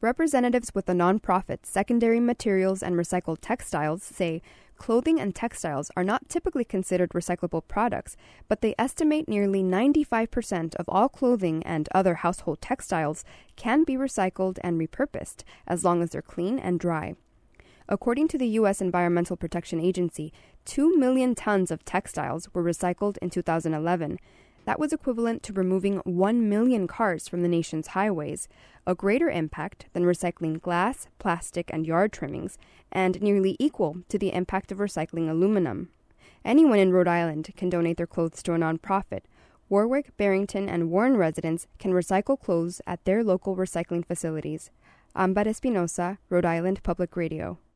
Representatives with the nonprofit Secondary Materials and Recycled Textiles say clothing and textiles are not typically considered recyclable products, but they estimate nearly 95% of all clothing and other household textiles can be recycled and repurposed as long as they're clean and dry. According to the U.S. Environmental Protection Agency, 2 million tons of textiles were recycled in 2011. That was equivalent to removing 1 million cars from the nation's highways, a greater impact than recycling glass, plastic, and yard trimmings, and nearly equal to the impact of recycling aluminum. Anyone in Rhode Island can donate their clothes to a nonprofit. Warwick, Barrington, and Warren residents can recycle clothes at their local recycling facilities. Amber Espinosa, Rhode Island Public Radio.